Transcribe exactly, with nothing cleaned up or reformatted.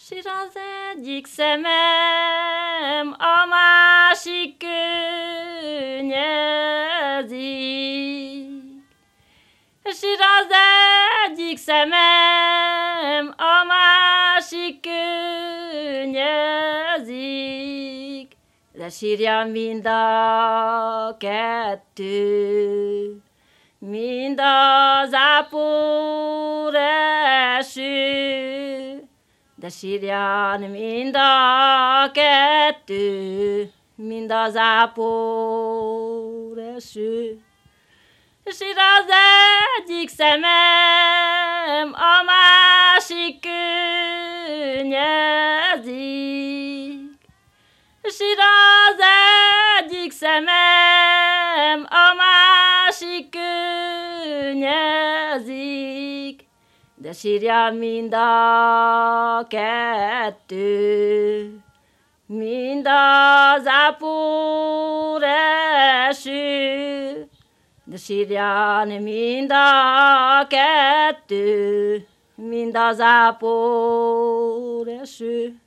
Sír az egyik szemem, a másik könnyezik. Sír az egyik szemem, a másik könnyezik, de sírja mind a kettő, mind az ápor eső, de sírjan mind a kettő, mind az ápor eső. Sír az egyik szemem, a másik könnyezik. Sír az egyik szemem, a másik könnyezik, de sírja mind a kettő, mind az ápor eső, de sírjan mind a kettő, mind az ápor eső.